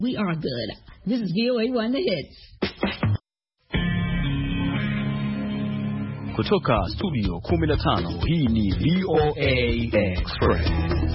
We are good. This is VOA1 The Hits. Kutoka studio 15, hii ni VOA Express.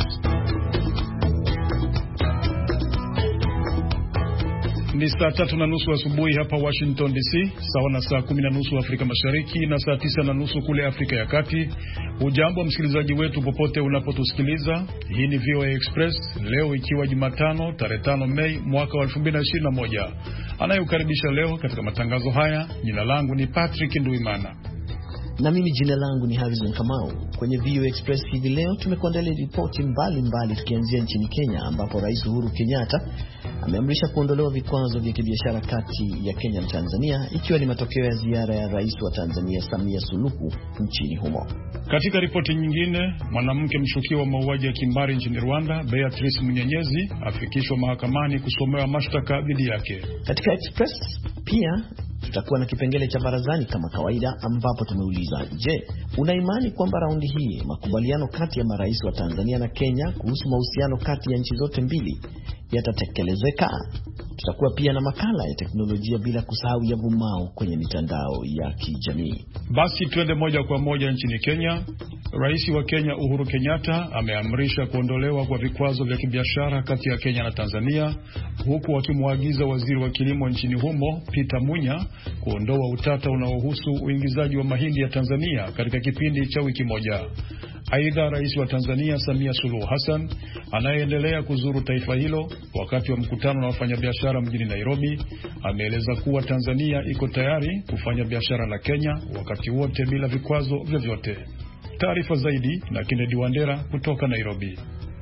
Ni saa 3:30 asubuhi hapa Washington DC, sawa na saa 10:30 Afrika Mashariki na saa 9:30 kule Afrika ya Kati. Ujambo msikilizaji wetu popote unapotusikiliza. Hii ni VOA Express, leo ikiwa Jumatano tarehe 5 Mei mwaka wa 2021. Anayokaribisha leo katika matangazo haya, jina langu ni Patrick Nduimana. Na mimi jina langu ni Harrison Kamau. Kwenye VOA Express hivi leo tumekuandalia ripoti mbalimbali, tukianzia nchini Kenya ambapo Rais Uhuru Kenyatta ameamrisha kuondolewa vikwazo vya kibiashara kati ya Kenya na Tanzania, ikiwa ni matokeo ya ziara ya Rais wa Tanzania Samia Suluhu nchini humo. Katika ripoti nyingine, mwanamke mshukiwa wa mauaji ya kimbari nchini Rwanda, Beatrice Munyenyezi, afikishwa mahakamani kusomewa mashtaka dhidi yake. Katika Express pia tutakuwa na kipengele cha barazani kama kawaida, ambapo tumeuliza, je, una imani kwamba raundi hii makubaliano kati ya marais wa Tanzania na Kenya kuhusu mahusiano kati ya nchi zote mbili yatatekelezeka? Tutakuwa pia na makala ya teknolojia, bila kusahau yavumao kwenye mitandao ya kijamii. Basi twende moja kwa moja nchini Kenya. Rais wa Kenya Uhuru Kenyatta ameamrisha kuondolewa kwa vikwazo vya kibiashara kati ya Kenya na Tanzania, huku akimwagiza waziri wa kilimo nchini humo Peter Munya kuondoa utata unaohusu uingizaji wa mahindi ya Tanzania katika kipindi cha wiki moja. Aidha, Rais wa Tanzania Samia Suluhu Hassan anayeendelea kuzuru taifa hilo wakati wa mkutano na wafanyabiashara mjini Nairobi, ameeleza kuwa Tanzania iko tayari kufanya biashara na Kenya wakati wote bila vikwazo vyovyote. Taarifa zaidi na Kennedy Wandera kutoka Nairobi.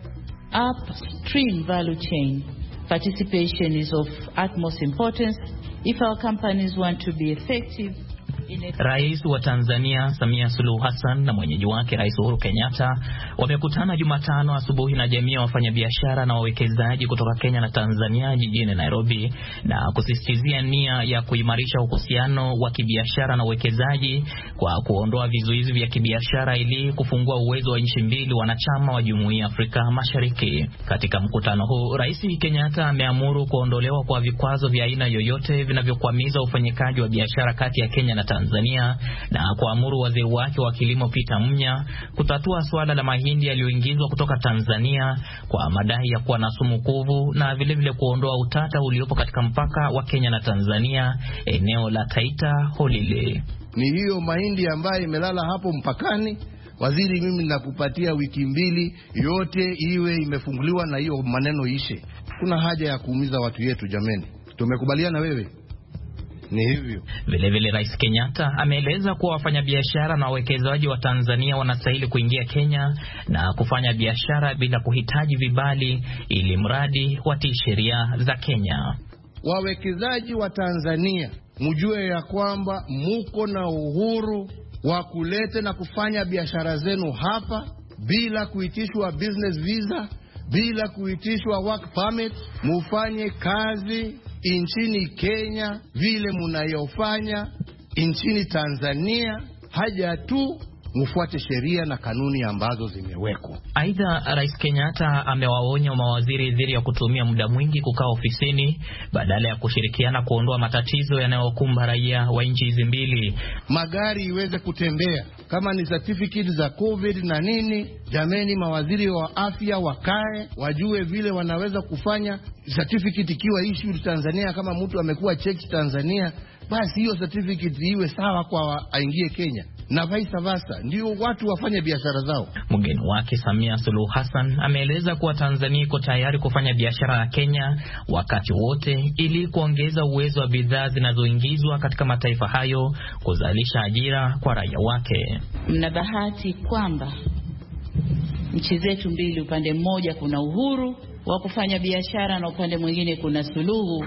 Upstream value chain participation is of utmost importance if our companies want to be effective. Rais wa Tanzania Samia Suluhu Hassan na mwenyeji wake Rais Uhuru Kenyatta wamekutana Jumatano asubuhi na jamii ya wafanyabiashara na wawekezaji kutoka Kenya na Tanzania jijini Nairobi, na kusisitizia nia ya kuimarisha uhusiano wa kibiashara na uwekezaji kwa kuondoa vizuizi vya kibiashara ili kufungua uwezo wa nchi mbili wanachama wa Jumuiya ya Afrika Mashariki. Katika mkutano huu, Rais Kenyatta ameamuru kuondolewa kwa vikwazo vya aina yoyote vinavyokwamiza ufanyikaji wa biashara kati ya Kenya na Tanzania, na kuamuru waziri wake wa kilimo Peter Munya kutatua suala la mahindi yaliyoingizwa kutoka Tanzania kwa madai ya kuwa na sumu kuvu, na vile kuondoa utata uliopo katika mpaka wa Kenya na Tanzania eneo la Taita Holile. Ni hiyo mahindi ambayo imelala hapo mpakani. Waziri, mimi ninakupatia wiki 2 yote iwe imefunguliwa na hiyo maneno ishe. Kuna haja ya kuumiza watu yetu jameni. Tumekubaliana wewe. Ni hivyo. Vile Rais Kenyatta ameeleza kuwa wafanyabiashara na wawekezaji wa Tanzania wanastahili kuingia Kenya na kufanya biashara bila kuhitaji vibali, ili mradi watii sheria za Kenya. Wawekezaji wa Tanzania, mjue ya kwamba muko na uhuru wa kuleta na kufanya biashara zenu hapa bila kuitishwa business visa, bila kuitishwa work permit. Mufanye kazi nchini Kenya vile mnayofanya nchini Tanzania, haja tu mfuate sheria na kanuni ambazo zimewekwa. Aidha, Rais Kenyatta amewaonya mawaziri dhidi ya kutumia muda mwingi kukaa ofisini badala ya kushirikiana kuondoa matatizo yanayokumba raia wa nchi hizi mbili. Magari iweze kutembea, kama ni certificate za COVID na nini, jameni, mawaziri wa afya wakae wajue vile wanaweza kufanya certificate ikiwa issued Tanzania. Kama mtu amekuwa checked Tanzania, basi hiyo certificate iwe sawa kwa aingie Kenya, na vice versa, ndio watu wafanye biashara zao. Mgeni wake Samia Suluhu Hassan ameeleza kuwa Tanzania iko tayari kufanya biashara na Kenya wakati wote, ili kuongeza uwezo wa bidhaa zinazoingizwa katika mataifa hayo kuzalisha ajira kwa raia wake. Mna bahati kwamba nchi zetu mbili, upande mmoja kuna uhuru wa kufanya biashara na upande mwingine kuna suluhu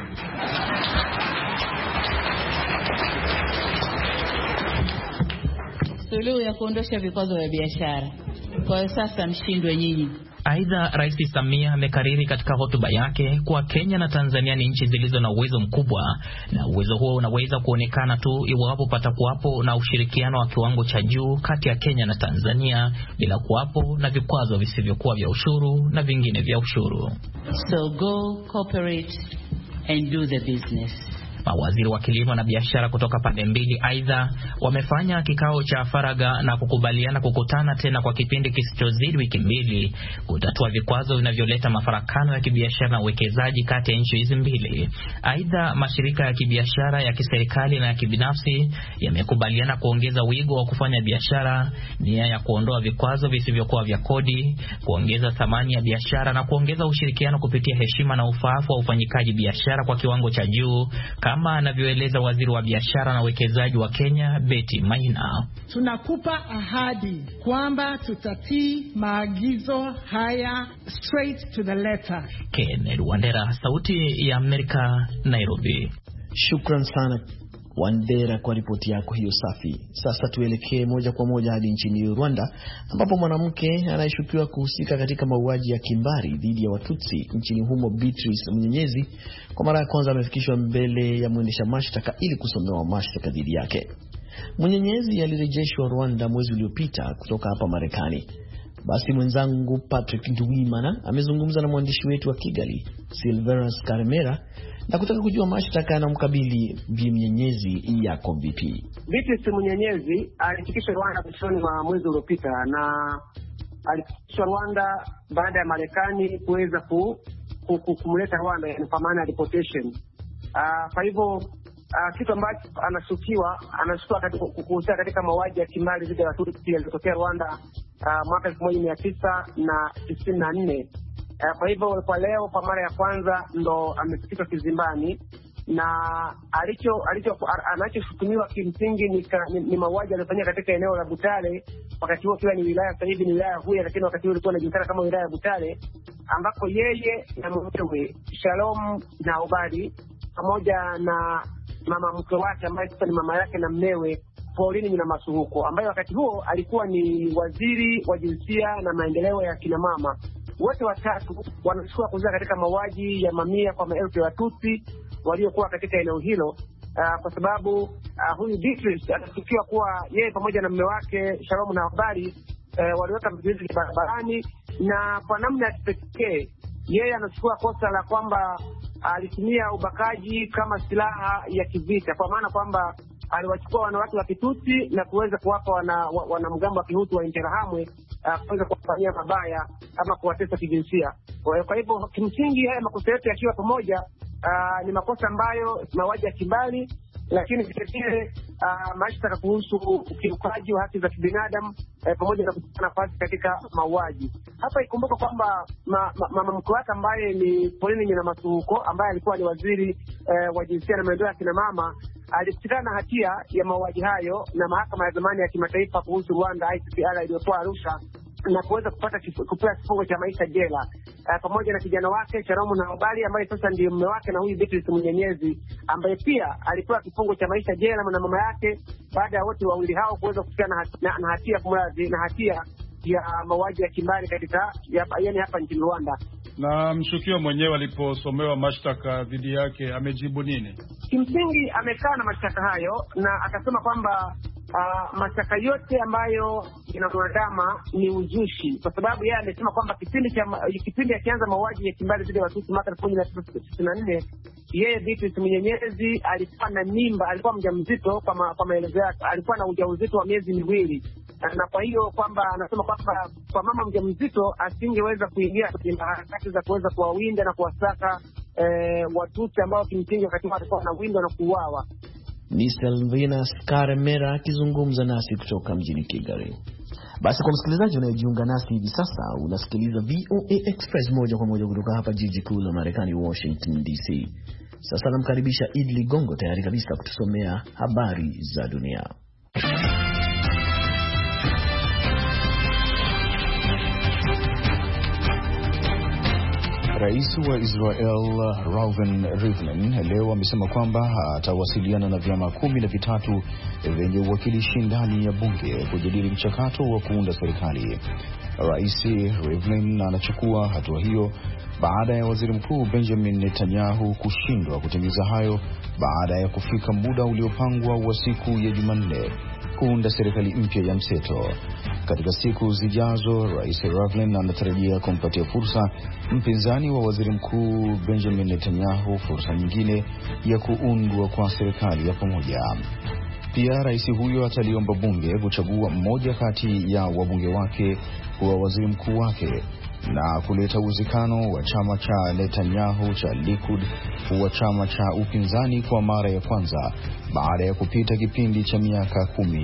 ya kuondosha vikwazo vya biashara. Kwa hiyo sasa mshindwe nyinyi. Aidha, Rais Samia amekariri katika hotuba yake kuwa Kenya na Tanzania ni nchi zilizo na uwezo mkubwa, na uwezo huo unaweza kuonekana tu iwapo patakuwapo na ushirikiano wa kiwango cha juu kati ya Kenya na Tanzania, bila kuwapo na vikwazo visivyokuwa vya ushuru na vingine vya ushuru. So go cooperate and do the business. Mawaziri wa kilimo na biashara kutoka pande mbili aidha wamefanya kikao cha faragha na kukubaliana kukutana tena kwa kipindi kisichozidi wiki mbili kutatua vikwazo vinavyoleta mafarakano ya kibiashara na uwekezaji kati ya nchi hizi mbili. Aidha, mashirika ya kibiashara ya kiserikali na ya kibinafsi yamekubaliana kuongeza wigo wa kufanya biashara, nia ya kuondoa vikwazo visivyokuwa vya kodi, kuongeza thamani ya biashara na kuongeza ushirikiano kupitia heshima na ufaafu wa ufanyikaji biashara kwa kiwango cha juu, kama anavyoeleza waziri wa biashara na uwekezaji wa Kenya, Betty Maina. Tunakupa ahadi kwamba tutatii maagizo haya straight to the letter. Kennedy Wandera, Sauti ya Amerika, Nairobi. Shukran sana Wandera kwa ripoti yako hiyo safi. Sasa tuelekee moja kwa moja hadi nchini Rwanda ambapo mwanamke anayeshukiwa kuhusika katika mauaji ya kimbari dhidi ya Watutsi nchini humo, Beatrice Munyenyezi, kwa mara ya kwanza amefikishwa mbele ya mwendesha mashtaka ili kusomewa mashtaka dhidi yake. Munyenyezi alirejeshwa Rwanda mwezi uliopita kutoka hapa Marekani. Basi mwenzangu Patrick Nduwimana amezungumza na mwandishi wetu wa Kigali, Silverus Karemera, na kutaka kujua mashtaka yanamkabili Bi Munyenyezi yako vipi. Beatrice Munyenyezi alifikishwa Rwanda mwishoni mwa mwezi uliopita, na alifikishwa Rwanda baada ya Marekani kuweza kumleta Rwanda, kwa maana ya deportation. Kwa hivyo kitu ambacho anashukiwa kuhusika katika mauaji ya kimbari dhidi ya Watutsi yaliyotokea Rwanda mwaka 1994. Kwa hivyo kwa leo kwa mara ya kwanza ndo amefikishwa kizimbani, na anachoshutumiwa kimsingi ni mauaji aliyofanyika katika eneo la Butare, wakati huo kiwa ni wilaya, sasa hivi ni wilaya ya Huye, lakini wakati huo ilikuwa inajulikana kama wilaya ya Butare, ambako yeye na mumewe Shalom na Obadi pamoja na mama mke wake ambaye sasa ni mama yake na mmewe Pauline Nyinamasuhuko, ambaye wakati huo alikuwa ni waziri wa jinsia na maendeleo ya kina mama. Wote watatu wanashukua kuzaa katika mauaji ya mamia kwa maelfu ya Watutsi waliokuwa katika eneo hilo, kwa sababu huyu Beatrice anashukiwa kuwa yeye pamoja na mume wake Shalom na Habari waliweka vizuizi barabarani, na kwa namna ya kipekee yeye anachukua kosa la kwamba alitumia ubakaji kama silaha ya kivita, kwa maana kwamba aliwachukua wanawake wa Kitutsi na kuweza kuwapa wanamgambo wa Kihutu wa Interahamwe kuweza kuwafanyia mabaya ama kuwatesa kijinsia. Kwa hivyo kimsingi haya makosa yote yakiwa pamoja ni makosa ambayo mauaji ya kimbari, lakini vile mashtaka kuhusu ukiukaji wa haki za kibinadamu pamoja na kuchukua nafasi katika mauaji. Hapa ikumbuka kwamba mama mke wake ambaye ni Pauline Nyinamasuhuko, ambaye alikuwa ni waziri wa jinsia na maendeleo ya kina mama, alipatikana na hatia ya mauaji hayo na mahakama ya zamani ya kimataifa kuhusu Rwanda ICTR iliyokuwa Arusha, na kuweza kupewa kifungo cha maisha jela, pamoja na kijana wake Sharamu na Obali ambaye sasa ndiye mume wake na huyu Beatrice Munyenyezi, ambaye pia alipewa kifungo cha maisha jela na mama yake, baada ya wote wawili hao kuweza kufikana na hatia ya mauaji ya kimbari katika yani hapa nchini Rwanda. Na mshukiwa mwenyewe aliposomewa mashtaka dhidi yake amejibu nini? Kimsingi amekaa na mashtaka hayo na akasema kwamba mashtaka yote ambayo inamwandama ni uzushi, kwa sababu yeye amesema kwamba kipindi akianza mauaji ya kimbari dhidi ya Watutsi mwaka 1994, yeye Beatrice Munyenyezi alikuwa na mimba, alikuwa mjamzito. Kwa maelezo yake alikuwa na ujauzito wa miezi miwili, na kwa hiyo kwamba anasema kwamba kwa mama mjamzito asingeweza kuingia kwenye harakati za kuweza kuwawinda na kuwasaka Watutsi ambao kimsingi wakati walikuwa wanawindwa na kuuawa. Ni Silverus Karemera akizungumza nasi kutoka mjini Kigali. Basi kwa msikilizaji unayejiunga nasi hivi sasa, unasikiliza VOA Express moja kwa moja kutoka hapa jiji kuu la Marekani, Washington DC. Sasa namkaribisha Idli Gongo, tayari kabisa kutusomea habari za dunia. Rais wa Israel Reuven Rivlin leo amesema kwamba atawasiliana na vyama 13 vyenye uwakilishi ndani ya bunge kujadili mchakato wa kuunda serikali. Rais Rivlin anachukua hatua hiyo baada ya waziri mkuu Benjamin Netanyahu kushindwa kutimiza hayo baada ya kufika muda uliopangwa wa siku ya Jumanne. kuunda serikali mpya ya mseto. Katika siku zijazo, Rais Rivlin anatarajia kumpatia fursa mpinzani wa waziri mkuu Benjamin Netanyahu fursa nyingine ya kuundwa kwa serikali ya pamoja. Pia rais huyo ataliomba bunge kuchagua mmoja kati ya wabunge wake kuwa waziri mkuu wake na kuleta uwezekano wa chama cha Netanyahu cha Likud kuwa chama cha upinzani kwa mara ya kwanza baada ya kupita kipindi cha miaka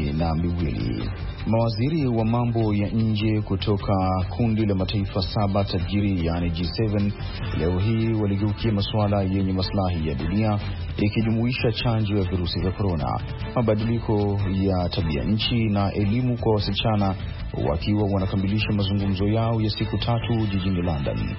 12. Mawaziri wa mambo ya nje kutoka kundi la mataifa 7 tajiri yani G7 leo hii waligeukia masuala yenye maslahi ya dunia, ikijumuisha chanjo ya virusi vya corona, mabadiliko ya tabia nchi na elimu kwa wasichana, wakiwa wanakamilisha mazungumzo yao ya siku 3 jijini London.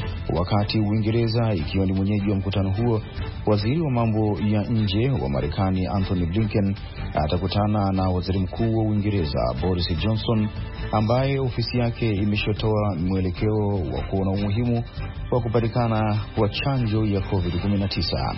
Wakati Uingereza ikiwa ni mwenyeji wa mkutano huo, waziri wa mambo ya nje wa Marekani Anthony Blinken atakutana na waziri mkuu wa Uingereza Boris Johnson, ambaye ofisi yake imeshatoa mwelekeo wa kuona umuhimu wa kupatikana kwa chanjo ya COVID-19.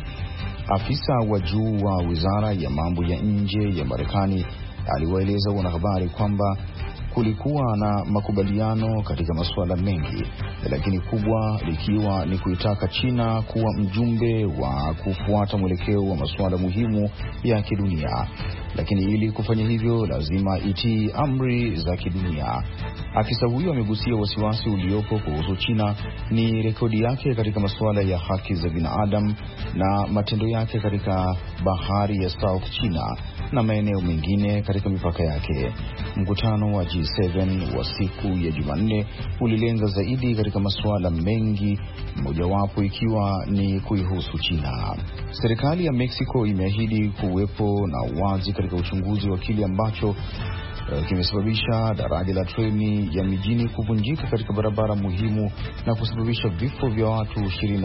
Afisa wa juu wa wizara ya mambo ya nje ya Marekani aliwaeleza wanahabari kwamba kulikuwa na makubaliano katika masuala mengi, lakini kubwa likiwa ni kuitaka China kuwa mjumbe wa kufuata mwelekeo wa masuala muhimu ya kidunia. Lakini ili kufanya hivyo lazima itii amri za kidunia. Afisa huyo amegusia wasiwasi uliopo kuhusu China ni rekodi yake katika masuala ya haki za binadamu na matendo yake katika bahari ya South China na maeneo mengine katika mipaka yake. Mkutano wa G7 wa siku ya Jumanne ulilenga zaidi katika masuala mengi, mojawapo ikiwa ni kuihusu China. Serikali ya Mexico imeahidi kuwepo na wazi katika uchunguzi wa kile ambacho kimesababisha daraja la treni ya mijini kuvunjika katika barabara muhimu na kusababisha vifo vya watu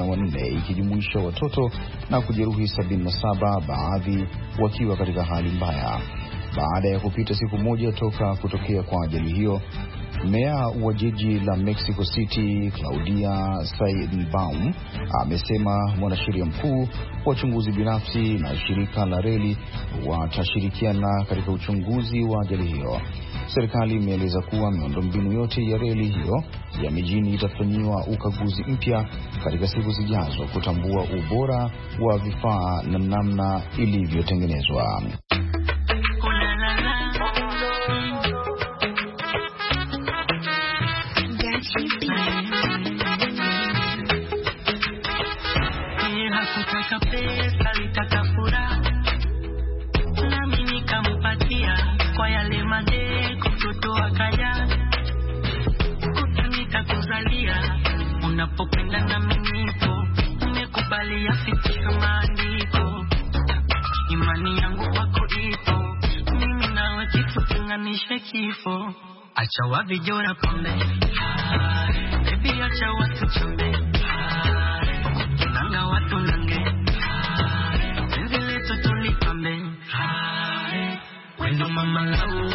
24 ikijumuisha watoto na kujeruhi 77, baadhi wakiwa katika hali mbaya. Baada ya kupita siku moja toka kutokea kwa ajali hiyo, meya wa jiji la Mexico City Claudia Sheinbaum amesema mwanasheria mkuu, wachunguzi binafsi na shirika la reli watashirikiana katika uchunguzi wa ajali hiyo. Serikali imeeleza kuwa miundombinu yote ya reli hiyo ya mijini itafanyiwa ukaguzi mpya katika siku zijazo kutambua ubora wa vifaa na namna ilivyotengenezwa. Pesa litaka furaha nami nikampatia kwa yale madeko mtoto akaja utanita kuzalia unapopenda na minipo umekubalia fitisho maandiko imani yangu wako ipo mimi nawe kitu kinganishe kifo acha wavijora pombe baby acha watu chombe nanga watu nange Wendo mama lau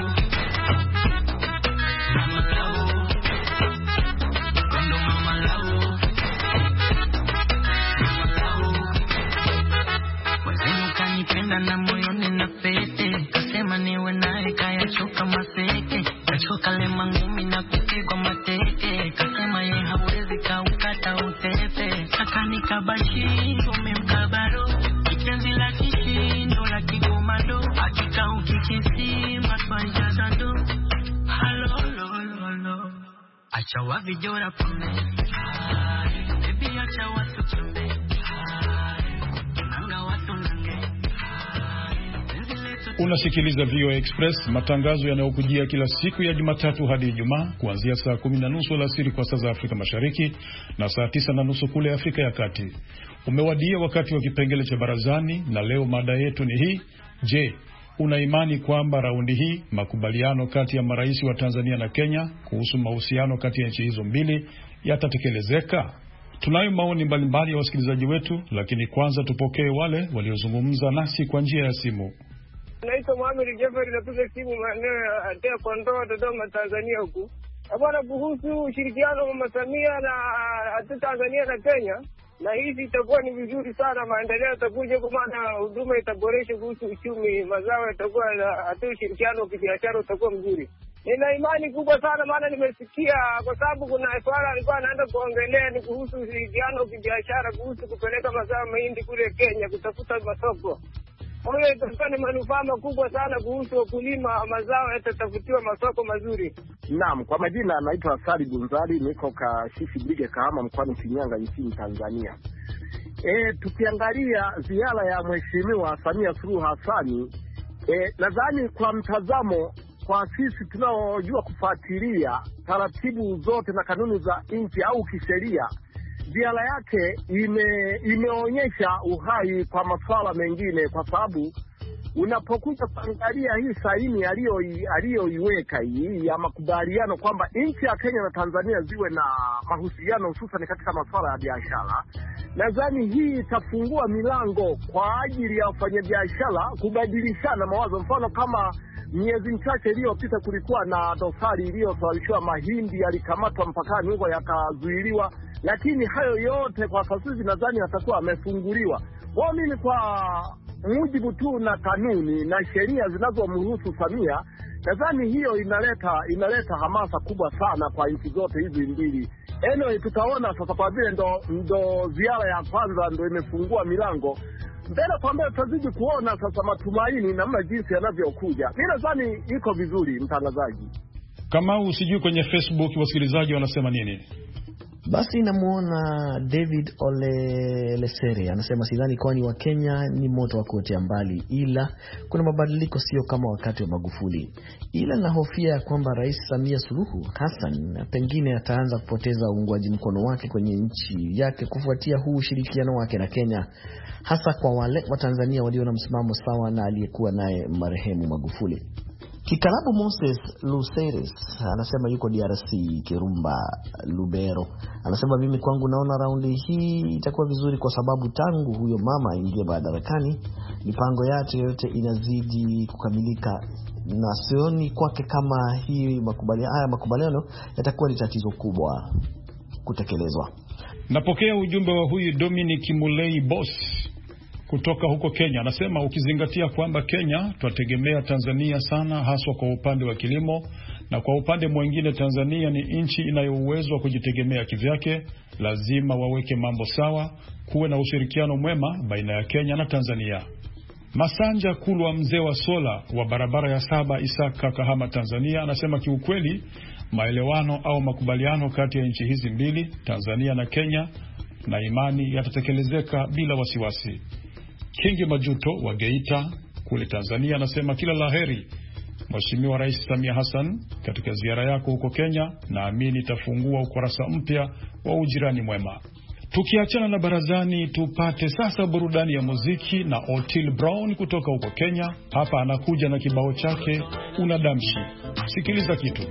Wendo mama lau Wazenu kanipenda na moyoni na pete kasema niwe nae kaya choka maseke kachoka lema ngumi na kupigwa mateke kasema ye hawezi kaukata utepe kaka nikabashi umemkabaro kipenzi la kishindo la kigomado akika ukikisi matwajaza do halo lo acha wavijora pome baby acha watu chombe nanga watu nange. Unasikiliza VOA Express, matangazo yanayokujia kila siku ya Jumatatu hadi Ijumaa kuanzia saa 10:30 alasiri kwa saa za Afrika Mashariki na saa 9:30 kule Afrika ya Kati. Umewadia wakati wa kipengele cha barazani, na leo mada yetu ni hii: je, una imani kwamba raundi hii makubaliano kati ya marais wa Tanzania na Kenya kuhusu mahusiano kati ya nchi hizo mbili yatatekelezeka? Tunayo maoni mbalimbali ya wasikilizaji wetu, lakini kwanza tupokee wale waliozungumza nasi kwa njia ya simu. Naitwa Mohamed Jafari, napiga simu maeneo ya Atea Kondoa, Dodoma, Tanzania huku. Bwana, kuhusu ushirikiano wa Samia na Tanzania na Kenya, na hizi itakuwa ni vizuri sana, maendeleo yatakuja kwa maana huduma itaboresha kuhusu uchumi, mazao yatakuwa hata ushirikiano kibiashara utakuwa mzuri. Nina imani kubwa sana, maana nimesikia, kwa sababu kuna swala alikuwa anaenda kuongelea ni kuhusu ushirikiano kibiashara, kuhusu kupeleka mazao mahindi kule Kenya kutafuta masoko. Kwa hiyo itakuwa ni manufaa makubwa sana kuhusu wakulima, mazao yatatafutiwa masoko mazuri. Naam, kwa majina anaitwa Sali Bunzali, niko Kashishi Bige Kahama mkoani Shinyanga nchini Tanzania. Tukiangalia ziara ya Mheshimiwa Samia Suluhu Hassan, nadhani kwa mtazamo kwa sisi tunaojua kufuatilia taratibu zote na kanuni za nchi au kisheria, ziara yake imeonyesha uhai kwa masuala mengine, kwa sababu unapokuja kuangalia hii saini aliyoiweka hii ya makubaliano kwamba nchi ya Kenya na Tanzania ziwe na mahusiano hususan katika masuala ya biashara, nadhani hii itafungua milango kwa ajili ya wafanyabiashara kubadilishana mawazo. Mfano kama miezi michache iliyopita kulikuwa na dosari iliyosababishwa mahindi yalikamatwa mpakani huko yakazuiliwa, lakini hayo yote kwa sasa hivi nadhani yatakuwa yamefunguliwa. Kwa mimi kwa mujibu tu na kanuni na sheria zinazomruhusu Samia, nadhani hiyo inaleta hamasa kubwa sana kwa nchi zote hizi mbili. Tutaona sasa, kwa vile ndo ziara ya kwanza ndo imefungua milango. Mbele kwa mbele tutazidi kuona sasa matumaini namna jinsi yanavyokuja. Mimi nadhani iko vizuri, mtangazaji. Kama usijui kwenye Facebook wasikilizaji wanasema nini? Basi namuona David Ole Lesere anasema sidhani kwani wa Kenya ni moto wa kuotea mbali, ila kuna mabadiliko sio kama wakati wa Magufuli, ila nahofia kwamba Rais Samia Suluhu Hassan pengine ataanza kupoteza uungwaji mkono wake kwenye nchi yake kufuatia huu ushirikiano wake na Kenya, hasa kwa wale wa Tanzania walio na msimamo sawa na aliyekuwa naye marehemu Magufuli. Kikalabu Moses Luceres anasema yuko DRC Kirumba Lubero. Anasema mimi kwangu naona raundi hii itakuwa vizuri kwa sababu tangu huyo mama ingie madarakani mipango yake yote inazidi kukamilika, na sioni kwake kama hii makubaliano yatakuwa ni tatizo kubwa kutekelezwa. Napokea ujumbe wa huyu Dominic Mulei Boss kutoka huko Kenya. Anasema ukizingatia kwamba Kenya twategemea Tanzania sana, haswa kwa upande wa kilimo, na kwa upande mwingine Tanzania ni nchi inayo uwezo wa kujitegemea kivyake, lazima waweke mambo sawa, kuwe na ushirikiano mwema baina ya Kenya na Tanzania. Masanja Kulwa mzee wa sola wa barabara ya 7 Isaka Kahama Tanzania anasema kiukweli maelewano au makubaliano kati ya nchi hizi mbili Tanzania na Kenya na imani yatatekelezeka bila wasiwasi. Kingi Majuto wa Geita kule Tanzania anasema kila laheri Mheshimiwa Rais Samia Hassan katika ziara yako huko Kenya, naamini itafungua ukurasa mpya wa ujirani mwema. Tukiachana na barazani, tupate sasa burudani ya muziki na Otile Brown kutoka huko Kenya. Hapa anakuja na kibao chake Unadamshi. Sikiliza kitu.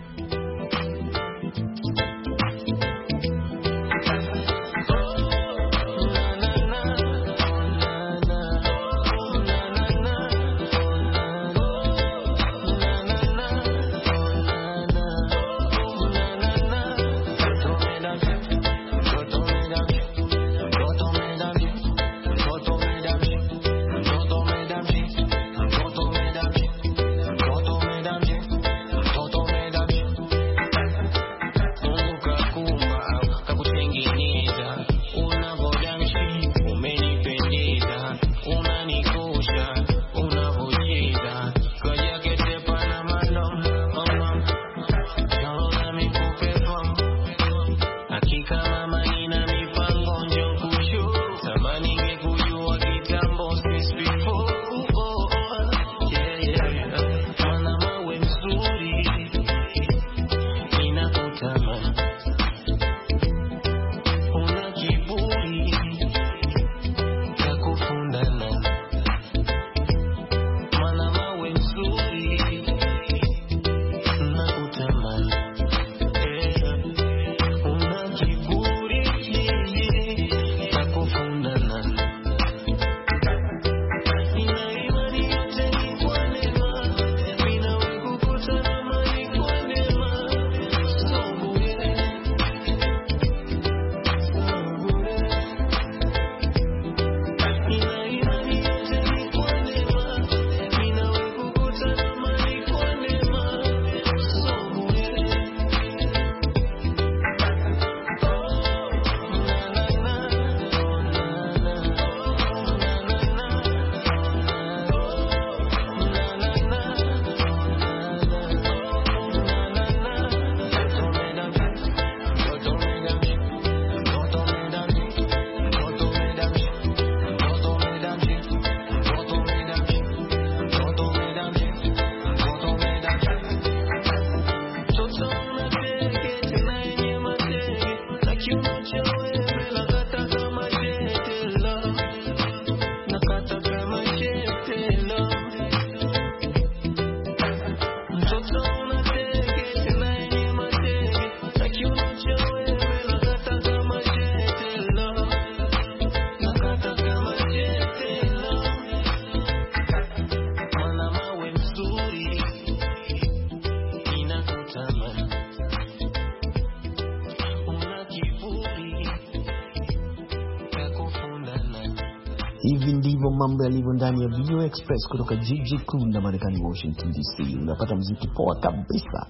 ndivyo mambo yalivyo ndani ya VOA Express kutoka jiji kuu la Marekani, Washington DC. Unapata muziki poa kabisa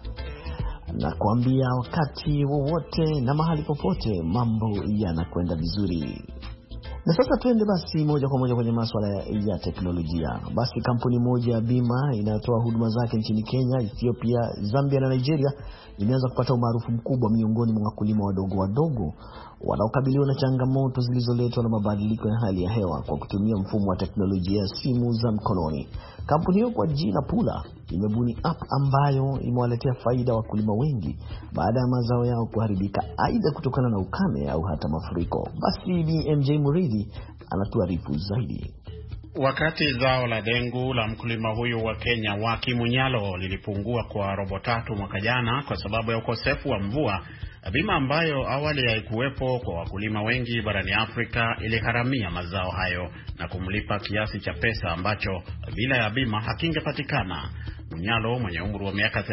na kuambia wakati wowote na mahali popote mambo yanakwenda vizuri. Na sasa tuende basi moja kwa moja kwenye masuala ya teknolojia. Basi kampuni moja ya bima inayotoa huduma zake nchini Kenya, Ethiopia, Zambia na Nigeria imeanza kupata umaarufu mkubwa miongoni mwa wakulima wadogo wanaokabiliwa na changamoto zilizoletwa na mabadiliko ya hali ya hewa kwa kutumia mfumo wa teknolojia ya simu za mkononi. Kampuni hiyo kwa jina Pula imebuni app ambayo imewaletea faida wakulima wengi baada ya mazao yao kuharibika aidha kutokana na ukame au hata mafuriko. Basi BMJ Muridhi anatuarifu zaidi. Wakati zao la dengu la mkulima huyu wa Kenya wa Kimunyalo lilipungua kwa robo tatu mwaka jana kwa sababu ya ukosefu wa mvua, bima ambayo awali haikuwepo kwa wakulima wengi barani Afrika iliharamia mazao hayo na kumlipa kiasi cha pesa ambacho bila ya bima hakingepatikana. Munyalo mwenye umri wa miaka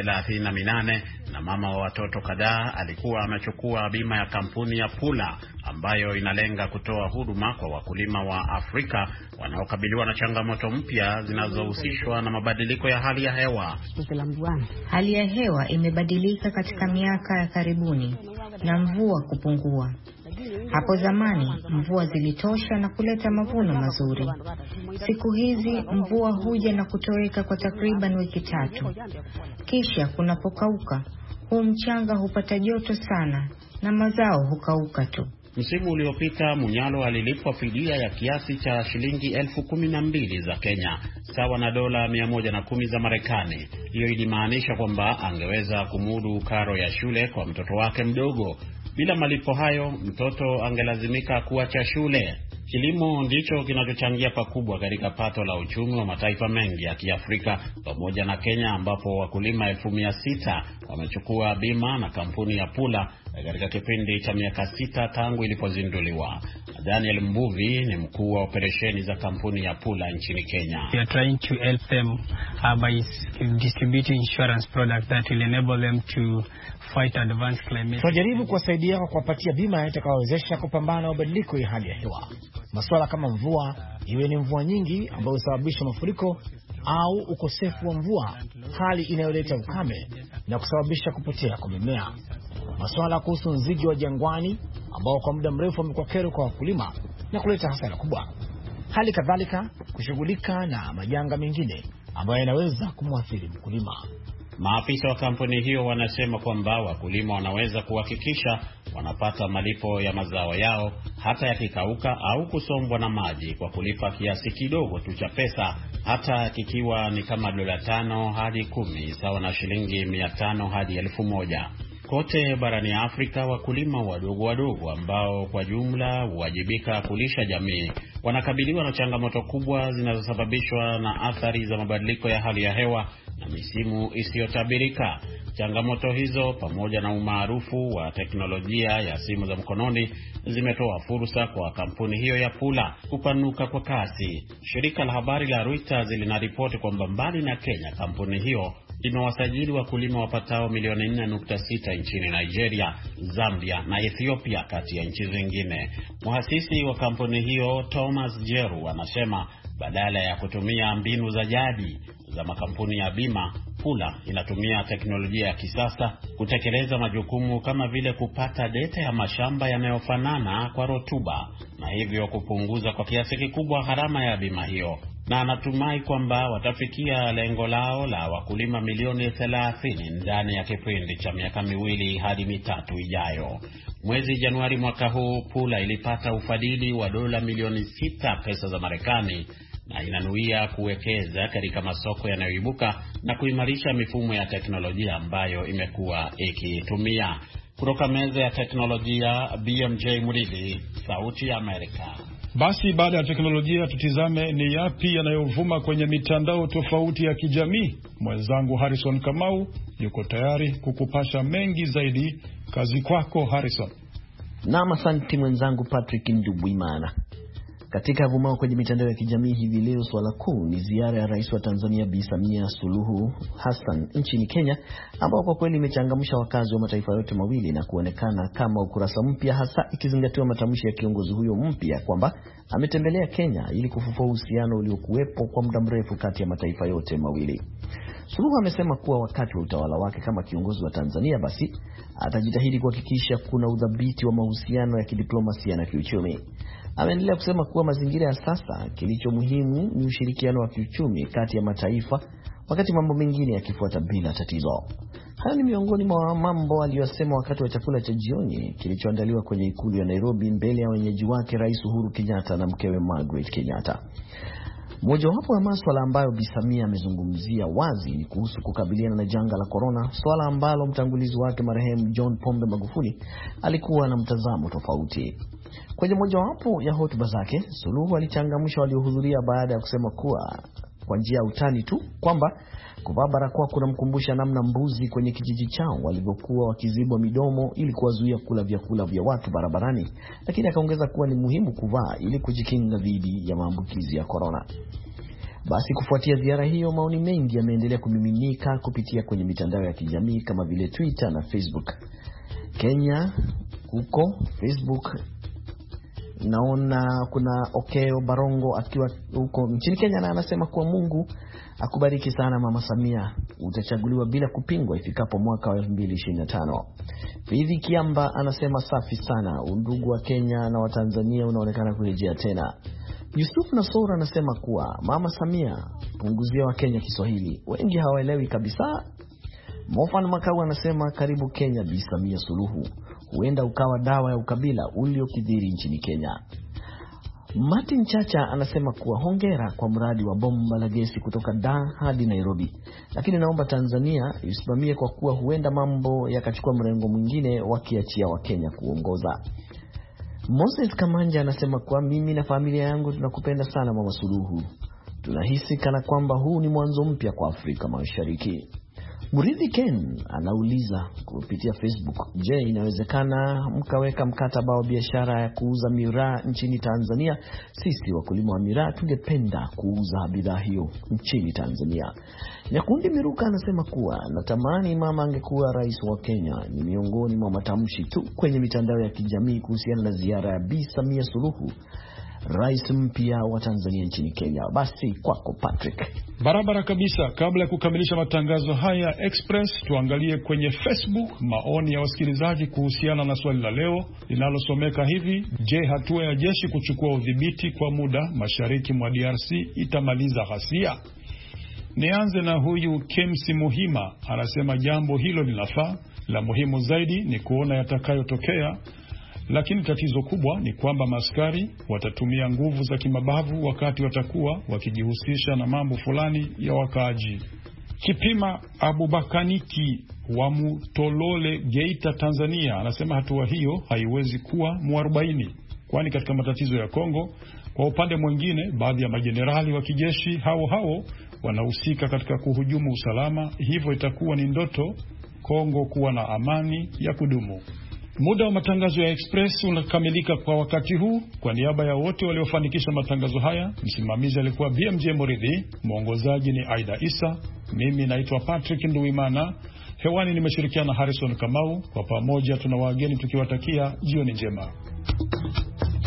38 na mama wa watoto kadhaa alikuwa amechukua bima ya kampuni ya Pula ambayo inalenga kutoa huduma kwa wakulima wa Afrika wanaokabiliwa na changamoto mpya zinazohusishwa na mabadiliko ya hali ya hewa. Hali ya hewa imebadilika katika miaka ya karibuni na mvua kupungua. Hapo zamani mvua zilitosha na kuleta mavuno mazuri. Siku hizi mvua huja na kutoweka kwa takriban wiki 3. Kisha kunapokauka, huu mchanga hupata joto sana na mazao hukauka tu. Msimu uliopita Munyalo alilipwa fidia ya kiasi cha shilingi 12,000 za Kenya, sawa na dola 110 za Marekani. Hiyo ilimaanisha kwamba angeweza kumudu karo ya shule kwa mtoto wake mdogo. Bila malipo hayo, mtoto angelazimika kuacha shule. Kilimo ndicho kinachochangia pakubwa katika pato la uchumi wa mataifa mengi ya Kiafrika pamoja na Kenya, ambapo wakulima 600 wamechukua bima na kampuni ya Pula katika kipindi cha miaka 6 tangu ilipozinduliwa. Daniel Mbuvi ni mkuu wa operesheni za kampuni ya Pula nchini Kenya. We are trying to help them by distributing insurance products that will enable them to fight advanced climate. Tunajaribu kuwasaidia kwa kuwapatia bima itakayowezesha kupambana na mabadiliko ya hali ya hewa. Masuala kama mvua, iwe ni mvua nyingi ambayo husababisha mafuriko au ukosefu wa mvua, hali inayoleta ukame na kusababisha kupotea kwa mimea. Masuala kuhusu nzige wa jangwani ambao kwa muda mrefu wamekuwa kero kwa wakulima na kuleta hasara kubwa. Hali kadhalika kushughulika na majanga mengine ambayo yanaweza kumwathiri mkulima. Maafisa wa kampuni hiyo wanasema kwamba wakulima wanaweza kuhakikisha wanapata malipo ya mazao yao hata yakikauka au kusombwa na maji kwa kulipa kiasi kidogo tu cha pesa, hata kikiwa ni kama dola 5 hadi 10 sawa na shilingi 500 hadi 1,000. Kote barani Afrika wakulima wadogo ambao kwa jumla huwajibika kulisha jamii wanakabiliwa na changamoto kubwa zinazosababishwa na athari za mabadiliko ya hali ya hewa na misimu isiyotabirika. Changamoto hizo pamoja na umaarufu wa teknolojia ya simu za mkononi zimetoa fursa kwa kampuni hiyo ya Pula kupanuka kwa kasi. Shirika la habari la Reuters linaripoti kwamba mbali na Kenya, kampuni hiyo imewasajili wakulima wapatao milioni 4.6 nchini Nigeria, Zambia na Ethiopia kati ya nchi zingine. Muhasisi wa kampuni hiyo Thomas Jeru anasema badala ya kutumia mbinu za jadi za makampuni ya bima, Pula inatumia teknolojia ya kisasa kutekeleza majukumu kama vile kupata data ya mashamba yanayofanana kwa rotuba na hivyo kupunguza kwa kiasi kikubwa gharama ya bima hiyo. Na anatumai kwamba watafikia lengo lao la wakulima milioni 30 ndani ya kipindi cha miaka 2 hadi 3 ijayo. Mwezi Januari mwaka huu Pula ilipata ufadhili wa dola milioni 6 pesa za Marekani na inanuia kuwekeza katika masoko yanayoibuka na kuimarisha mifumo ya teknolojia ambayo imekuwa ikitumia. Kutoka meza ya teknolojia, BMJ Muridhi, Sauti ya Amerika. Basi baada ya teknolojia tutizame ni yapi yanayovuma kwenye mitandao tofauti ya kijamii. Mwenzangu Harrison Kamau yuko tayari kukupasha mengi zaidi. Kazi kwako Harrison. Na asante mwenzangu Patrick Nduwimana. Katika yavumao kwenye mitandao ya kijamii hivi leo, swala kuu ni ziara ya rais wa Tanzania Bi Samia Suluhu Hassan nchini Kenya, ambao kwa kweli imechangamsha wakazi wa mataifa yote mawili na kuonekana kama ukurasa mpya, hasa ikizingatiwa matamshi ya kiongozi huyo mpya kwamba ametembelea Kenya ili kufufua uhusiano uliokuwepo kwa muda mrefu kati ya mataifa yote mawili. Suluhu amesema kuwa wakati wa utawala wake kama kiongozi wa Tanzania basi atajitahidi kuhakikisha kuna udhabiti wa mahusiano ya kidiplomasia na kiuchumi. Ameendelea kusema kuwa mazingira ya sasa kilicho muhimu ni ushirikiano wa kiuchumi kati ya mataifa, wakati mambo mengine yakifuata bila tatizo. Haya ni miongoni mwa mambo aliyosema wakati wa chakula cha jioni kilichoandaliwa kwenye ikulu ya Nairobi mbele ya wenyeji wake Rais Uhuru Kenyatta na mkewe Margaret Kenyatta. Mojawapo ya masuala ambayo Bi Samia amezungumzia wazi ni kuhusu kukabiliana na janga la corona, swala ambalo mtangulizi wake marehemu John Pombe Magufuli alikuwa na mtazamo tofauti. Kwenye mojawapo ya hotuba zake, Suluhu alichangamsha waliohudhuria baada ya kusema kuwa kwa njia ya utani tu kwamba kuvaa barakoa kunamkumbusha namna mbuzi kwenye kijiji chao walivyokuwa wakizibwa midomo ili kuwazuia kula vyakula vya watu barabarani, lakini akaongeza kuwa ni muhimu kuvaa ili kujikinga dhidi ya maambukizi ya corona. Basi kufuatia ziara hiyo, maoni mengi yameendelea kumiminika kupitia kwenye mitandao ya kijamii kama vile Twitter na Facebook. Kenya huko Facebook naona kuna Okeo Barongo akiwa huko nchini Kenya na anasema kuwa Mungu akubariki sana Mama Samia, utachaguliwa bila kupingwa ifikapo mwaka wa 2025. Fidhi Kiamba anasema safi sana, undugu wa Kenya na wa Tanzania unaonekana kurejea tena. Yusuf Nasora anasema kuwa Mama Samia, punguzia wa Kenya Kiswahili, wengi hawaelewi kabisa. Mofan Makau anasema karibu Kenya Bi Samia Suluhu, huenda ukawa dawa ya ukabila uliokithiri nchini Kenya. Martin Chacha anasema kuwa hongera kwa mradi wa bomba la gesi kutoka Dar hadi Nairobi, lakini naomba Tanzania isimamie kwa kuwa huenda mambo yakachukua mrengo mwingine wakiachia wa Kenya kuongoza. Moses Kamanja anasema kuwa mimi na familia yangu tunakupenda sana Mama Suluhu, tunahisi kana kwamba huu ni mwanzo mpya kwa Afrika Mashariki. Murithi Ken anauliza kupitia Facebook, je, inawezekana mkaweka mkataba wa biashara ya kuuza miraa nchini Tanzania? Sisi wakulima wa miraa tungependa kuuza bidhaa hiyo nchini Tanzania. Nyakundi Miruka anasema kuwa natamani mama angekuwa rais wa Kenya. Ni miongoni mwa matamshi tu kwenye mitandao ya kijamii kuhusiana na ziara ya Bi Samia Suluhu, rais mpya wa Tanzania nchini Kenya. Basi kwako Patrick. Barabara kabisa. Kabla ya kukamilisha matangazo haya Express, tuangalie kwenye Facebook maoni ya wasikilizaji kuhusiana na swali la leo linalosomeka hivi: je, hatua ya jeshi kuchukua udhibiti kwa muda mashariki mwa DRC itamaliza ghasia? Nianze na huyu Kemsi Muhima, anasema jambo hilo linafaa, la muhimu zaidi ni kuona yatakayotokea. Lakini tatizo kubwa ni kwamba maskari watatumia nguvu za kimabavu wakati watakuwa wakijihusisha na mambo fulani ya wakaaji. Kipima Abubakaniki wa Mutolole, Geita, Tanzania, anasema hatua hiyo haiwezi kuwa muarobaini, kwani katika matatizo ya Kongo, kwa upande mwingine, baadhi ya majenerali wa kijeshi hao wanahusika katika kuhujumu usalama, hivyo itakuwa ni ndoto Kongo kuwa na amani ya kudumu. Muda wa matangazo ya Express unakamilika kwa wakati huu. Kwa niaba ya wote waliofanikisha matangazo haya, msimamizi alikuwa BMJ Moridhi, mwongozaji ni Aida Isa, mimi naitwa Patrick Nduwimana. Hewani nimeshirikiana na Harrison Kamau. Kwa pamoja tuna wageni tukiwatakia jioni njema.